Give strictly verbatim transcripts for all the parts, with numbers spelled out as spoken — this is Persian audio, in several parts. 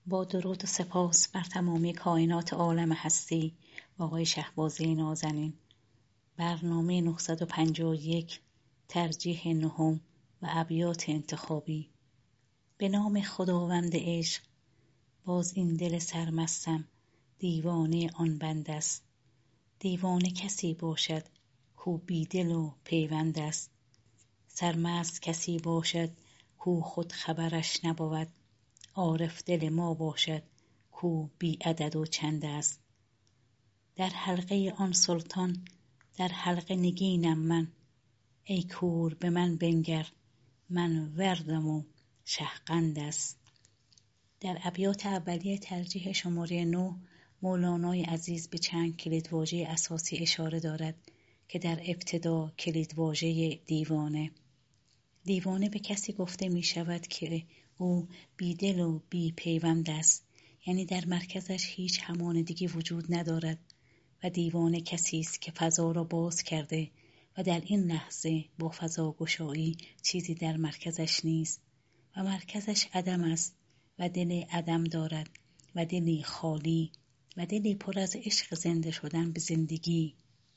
با درود و سپاس بر تمامی کائنات عالم هستی و آقای شهبازی نازنین. برنامه نهصد و پنجاه و یک، ترجیح نهم و ابیات انتخابی. به نام خداوند عشق، باز این دل سرمستم دیوانه آن بند است. دیوانه کسی باشد کو بی دل و پیوند است. سرمست کسی باشد کو خود خبرش نبود. عارف دل ما باشد کو بی عدد و چند است. در حلقه آن سلطان در حلقه نگینم من. ای کور به من بنگر، من وردم و شهقند است. در ابیات اولیه ترجیح شماره نو، مولانای عزیز به چند کلیدواژه اساسی اشاره دارد که در ابتدا کلیدواژه دیوانه. دیوانه به کسی گفته می شود که او بی دل و بی پیوند است، یعنی در مرکزش هیچ همانندگی وجود ندارد و دیوانه کسی است که فضا را باز کرده و در این لحظه با فضاگشایی چیزی در مرکزش نیست و مرکزش عدم است و دل عدم دارد و دلی خالی و دلی پر از عشق زنده شدن به زندگی.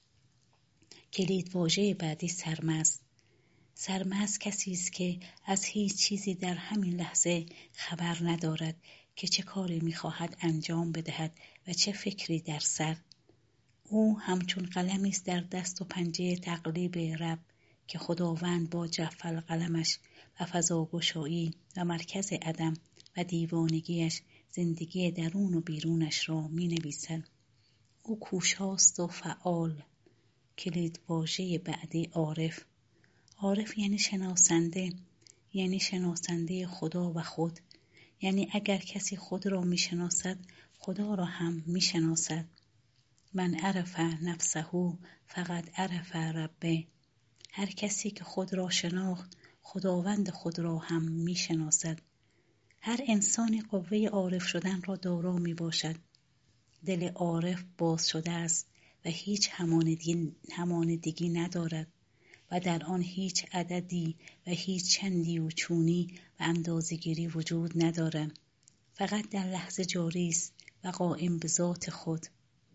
کلیدواژه بعدی سرمست. سرمست کسی است که از هیچ چیزی در همین لحظه خبر ندارد که چه کاری می‌خواهد انجام بدهد و چه فکری در سر. او همچون قلمی است در دست و پنجه تقلیب رب که خداوند با جف القلمش و فضاگشایی و مرکز عدم و دیوانگیش زندگی درون و بیرونش را می‌نویسد. او کوشاست و فعال. کلیدواژه بعدی عارف. عارف یعنی شناسنده، یعنی شناسنده خدا و خود، یعنی اگر کسی خود را می شناسد خدا را هم می شناسد. من عرف نفسه فقط عرف ربه. هر کسی که خود را شناخت خداوند خود را هم می شناسد. هر انسانی قوه عارف شدن را دارا می باشد. دل عارف باز شده است و هیچ همانندگی, همانندگی ندارد و در آن هیچ عددی و هیچ چندی و چونی و اندازه‌گیری وجود ندارد. فقط در لحظه جاری است و قائم به ذات خود.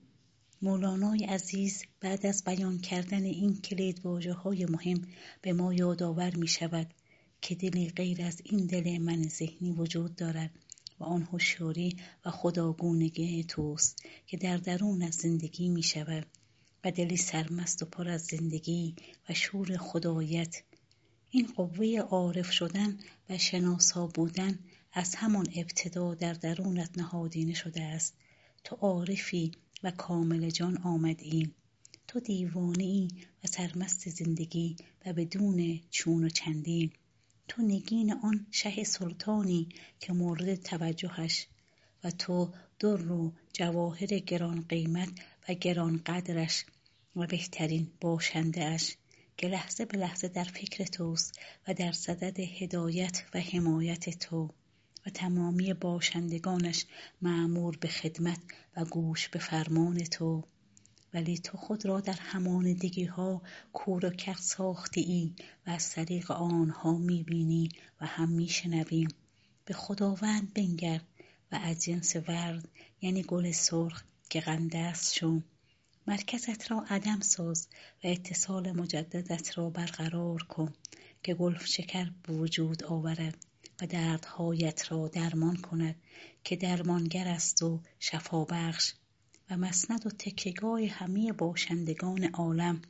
مولانای عزیز بعد از بیان کردن این کلیدواژه‌های مهم به ما یادآور می شود که دلی غیر از این دل من ذهنی وجود دارد و آن هوشیاری و خداگونگی توست که در درون از زندگی می شود و دلی سرمست و پر از زندگی و شور خدایت. این قوه عارف شدن و شناسا بودن از همان ابتدا در درونت نهادینه شده است. تو عارفی و کامل جان آمدی. تو دیوانه‌ای و سرمست زندگی و بدون چون و چندی. تو نگین آن شه سلطانی که مورد توجهش و تو در و جواهر گران قیمت و گران قدرش و بهترین باشنده اش که لحظه به لحظه در فکر توست و در صدد هدایت و حمایت تو و تمامی باشندگانش مأمور به خدمت و گوش به فرمان تو. ولی تو خود را در همانندگی ها کور و کر ساخته ای و از طریق آنها می بینی و هم می شنوی. به خداوند بنگر و از جنس ورد یعنی گل سرخ که قندست شو. مرکزت را عدم ساز و اتصال مجددت را برقرار کن که گل شکر به وجود آورد و دردهایت را درمان کند که درمانگر است و شفا بخش و مسند و تکیه‌گاه همه باشندگان عالم.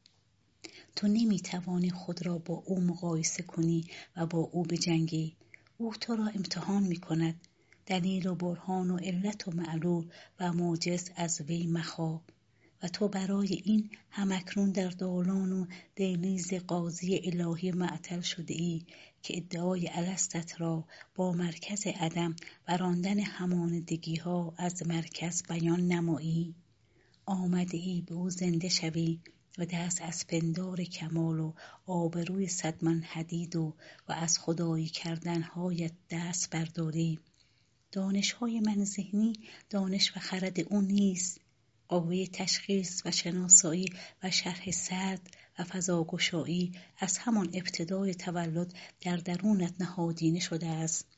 تو نمی توانی خود را با او مقایسه کنی و با او بجنگی. او تو را امتحان می کند. دلیل و برهان و علت و معلول و معجز از وی مخواه و تو برای این همکنون در دالان و دهلیز قاضی الهی معطل شده ای که ادعای الستت را با مرکز عدم و راندن همانندگی ها از مرکز بیان نمایی. آمده ای به او زنده شوی و دست از پندار کمال و آبروی صدمن حدید و و از خدایی کردنهایت دست برداری. دانش‌های من ذهنی دانش و خرد او نیست. قوه تشخیص و شناسایی و شرح سرد و فضاگشایی از همان ابتدای تولد در درونت نهادینه شده است.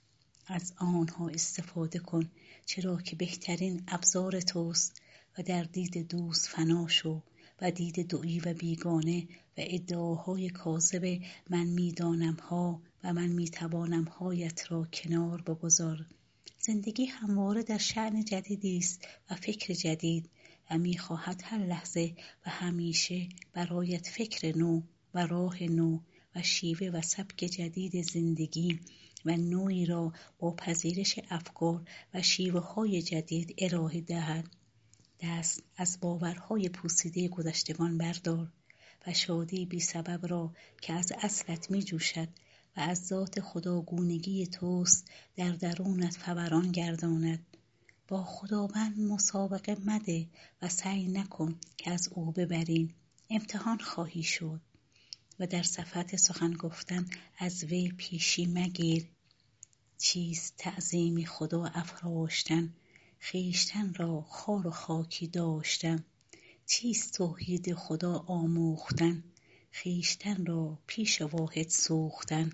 از آنها استفاده کن، چرا که بهترین ابزار توست و در دید دوست فنا شو و دید دویی و بیگانه و ادعاهای کاذب من میدانم ها و من میتوانم هایت را کنار بگذار. زندگی همواره در شأن جدیدی است و فکر جدید و میخواهد هر لحظه و همیشه برایت فکر نو و راه نو و شیوه و سبک جدید زندگی و نوعی را با پذیرش افکار و شیوه های جدید ارائه دهد. دست از باورهای پوسیده گذشتگان بردار و شادی بی سبب را که از اصلت می جوشد و از ذات خداگونگی توست در درونت فوران گرداند. با خداوند مسابقه مده و سعی نکن که از او ببری، امتحان خواهی شد. و در صفحت سخن گفتن از وی پیشی مگیر. چیست تعظیم خدا افراشتن، خویشتن را خار و خاکی داشتن. چیست توحید خدا آموختن، خویشتن را پیش واحد سوختن.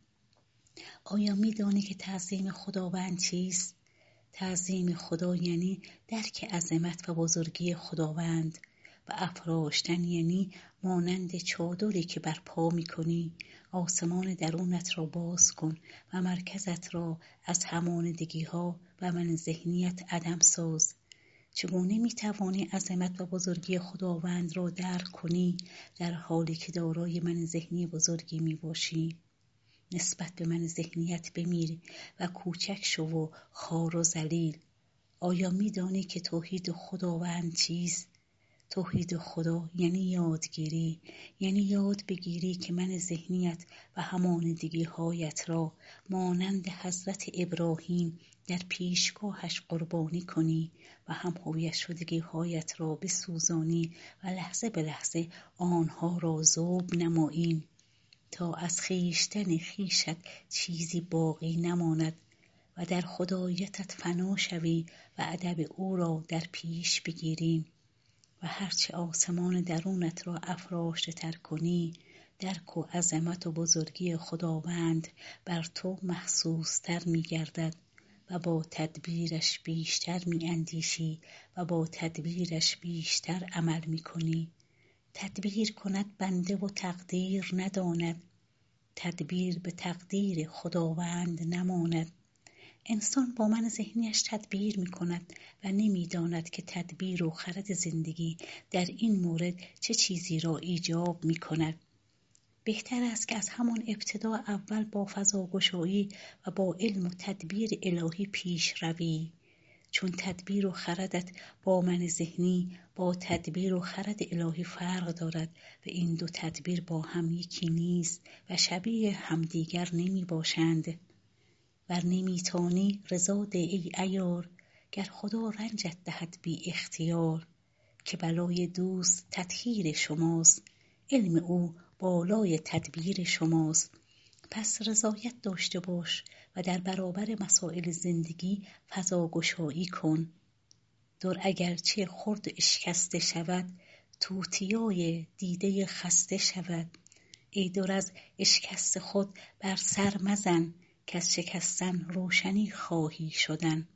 آیا می‌دانی که تعظیم خداوند چیست؟ تعظیم خدا یعنی درک عظمت و بزرگی خداوند و افراشتن یعنی مانند چادری که برپا می‌کنی آسمان درونت را باز کن و مرکزت را از همانندگی‌ها و من ذهنیت عدم ساز. چگونه می‌توانی عظمت و بزرگی خداوند را درک کنی در حالی که دارای من ذهنی بزرگی میباشی؟ نسبت به من ذهنیت بمیر و کوچک شو و خوار و ذلیل. آیا می‌دانی که توحید خداوند چیست؟ توحید خدا یعنی یادگیری، یعنی یاد بگیری که من ذهنیت و همانندگی هایت را مانند حضرت ابراهیم در پیشگاهش قربانی کنی و هم هویت شدگی هایت را بسوزانی و لحظه به لحظه آنها را ذوب نمایی تا از خویشتن خویشت چیزی باقی نماند و در خداییتت فنا شوی و ادب او را در پیش بگیری. و هرچه آسمان درونت را افراشته تر کنی درک و عظمت و بزرگی خداوند بر تو محسوس تر می گردد و با تدبیرش بیشتر می اندیشی و با تدبیرش بیشتر عمل می کنی. تدبیر کند بنده و تقدیر نداند، تدبیر به تقدیر خداوند نماند. انسان با من ذهنیش تدبیر می کند و نمی داند که تدبیر و خرد زندگی در این مورد چه چیزی را ایجاب می کند. بهتر است که از همان ابتدا اول با فضاگشایی و با علم و تدبیر الهی پیش روی، چون تدبیر و خردت با من ذهنی با تدبیر و خرد الهی فرق دارد و این دو تدبیر با هم یکی نیست و شبیه همدیگر نمی باشند. ور نمیتانی رضا ده ای عیار، گر خدا رنجت دهد بی اختیار. که بلای دوست تطهیر شماست، علم او بالای تدبیر شماست. پس رضایت داشته باش و در برابر مسائل زندگی فضاگشایی کن. در اگرچه خرد اشکسته شود، توتیای دیده خسته شود. ای در از اشکست خود بر سر مزن، که از شکستن روشنی خواهی شدن.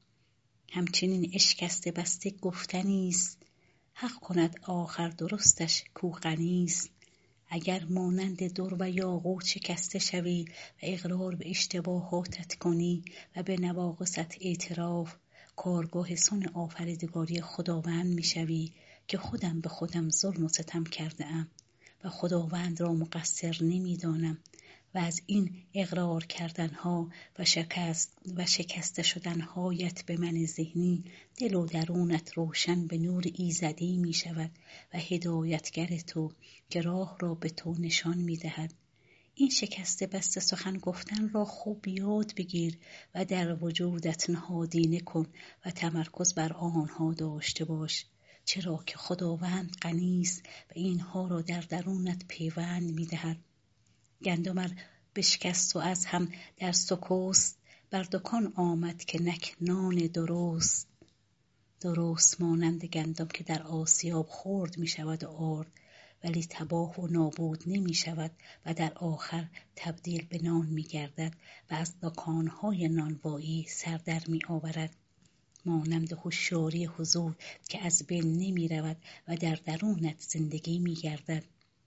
همچنین اشکسته بسته گفتنیست، حق کند آخر درستش کو غنیست. اگر مانند در و یاقوت شکسته شوی و اقرار به اشتباهاتت کنی و به نواقصت اعتراف، کارگاه صنع آفریدگاری خداوند می شوی که خودم به خودم ظلم و ستم کرده ام و خداوند را مقصر نمی دانم و از این اقرار کردنها و شکست و شکسته شدنهایت به من ذهنی دل و درونت روشن به نور ایزدی می شود و هدایتگر تو که راه را به تو نشان می دهد. این شکسته بسته سخن گفتن را خوب یاد بگیر و در وجودت نهادینه کن و تمرکز بر آنها داشته باش، چرا که خداوند غنی است و اینها را در درونت پیوند می دهد. گندم ار بشکست و از هم در سکست، بر دکان آمد که نک نان درست. درست مانند گندم که در آسیاب خرد می شود و آرد ولی تباه و نابود نمی شود و در آخر تبدیل به نان می گردد و از دکانهای نانوایی سر در می آورد. مانند هوشیاری حضور که از بین نمی رود و در درونت زندگی می گردد.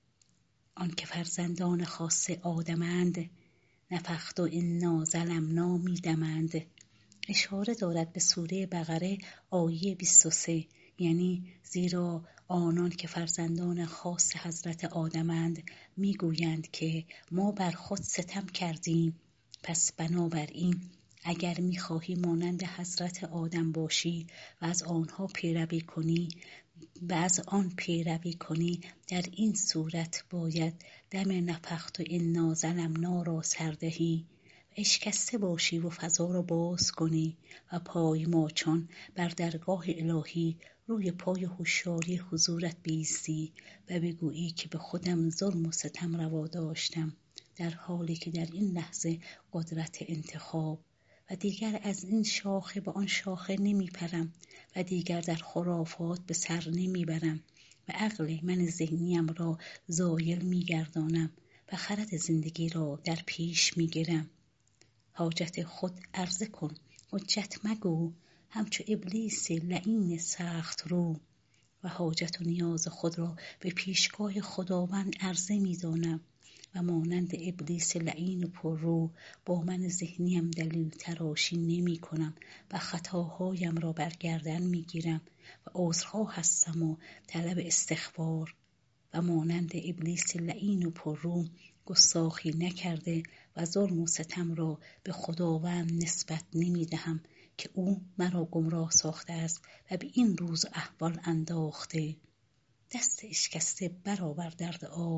آن که فرزندان خاص آدمند، نفخت و انا ظلمنا می دمند. اشاره دارد به سوره بقره آیه بیست و سه، یعنی زیرا آنان که فرزندان خاص حضرت آدمند میگویند که ما بر خود ستم کردیم، پس بنابراین اگر میخواهی مانند حضرت آدم باشی و از آنها پیروی کنی و از آن پیروی کنی در این صورت باید دم نفخت و انا ظلمنا را سردهی و اشکسته باشی و فضا را باز کنی و پای ماچان بر درگاه الهی روی پای هوشیاری حضورت بیستی و بگویی که به خودم ظلم و ستم روا داشتم، در حالی که در این لحظه قدرت انتخاب و دیگر از این شاخه به آن شاخه نمی پرم و دیگر در خرافات به سر نمی برم و عقل من ذهنیم را زایل می گردانم و خرد زندگی را در پیش می گیرم. حاجت خود عرضه کن، حجت مگو، همچو ابلیس لعین سخت رو، و حاجت و نیاز خود را به پیشگاه خداوند عرضه می دانم و مانند ابلیس لعین و پر رو با من ذهنیم دلیل تراشی نمی کنم و خطاهایم را بر گردن می گیرم و عذرها هستم و طلب استغفار و مانند ابلیس لعین و پر رو گستاخی نکرده و ظلم و ستم را به خداوند نسبت نمی دهم که او مرا گمراه ساخته است و به این روز احوال انداخته. دست اشکسته برآور در دعا،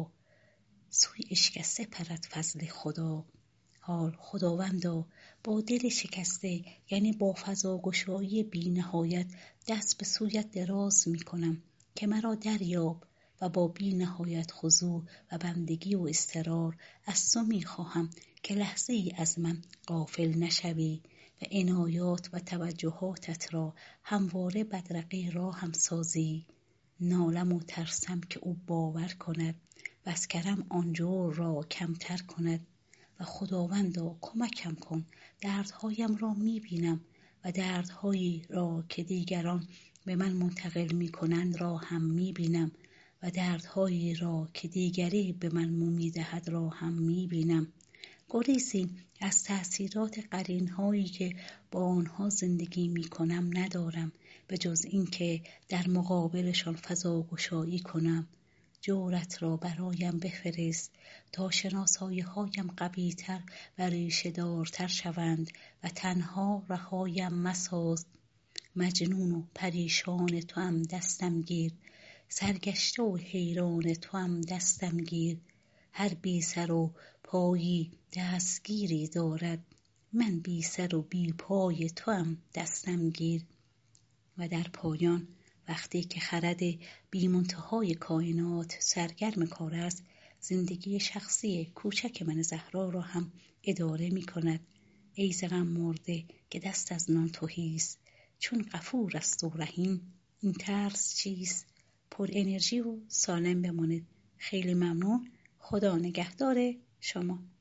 سوی اشکسته پرد فضل خدا. حال خداوندا با دل شکسته، یعنی با فضاگشایی بی نهایت، دست به سویت دراز می کنم که مرا دریاب و با بی نهایت خضوع و بندگی و اضطرار از تو می خواهم که لحظه ای از من غافل نشوی و عنایات و توجهاتت را همواره بدرقه راهم سازی. نالم و ترسم که او باور کند و از کرم آنجور را کمتر کند و خداوندا کمکم کن، دردهایم را می بینم و دردهایی را که دیگران به من منتقل می کنند را هم می بینم و دردهایی را که دیگری به من می دهد را هم می بینم. گریزی از تأثیرات قرین‌هایی که با آنها زندگی می کنم ندارم به جز این که در مقابلشان فضاگشایی کنم. جورت را برایم بفرست تا شناسایی هایم قوی‌تر و ریشه دارتر شوند و تنها رهایم مساز. مجنون و پریشان تو هم دستم گیر، سرگشته و حیران تو هم دستم گیر. هر بی سر و پایی دستگیری دارد، من بی سر و بی پای تو هم دستم گیر. و در پایان وقتی که خرد بی منتهای کائنات سرگرم کار است، زندگی شخصی کوچک من زهرا را هم اداره می کند. ای ز غم مرده که دست از نان تهی است، چون غفور است و رحیم این ترس چیست؟ پر انرژی و سالم بمانید. خیلی ممنون. خدا نگهدار شما.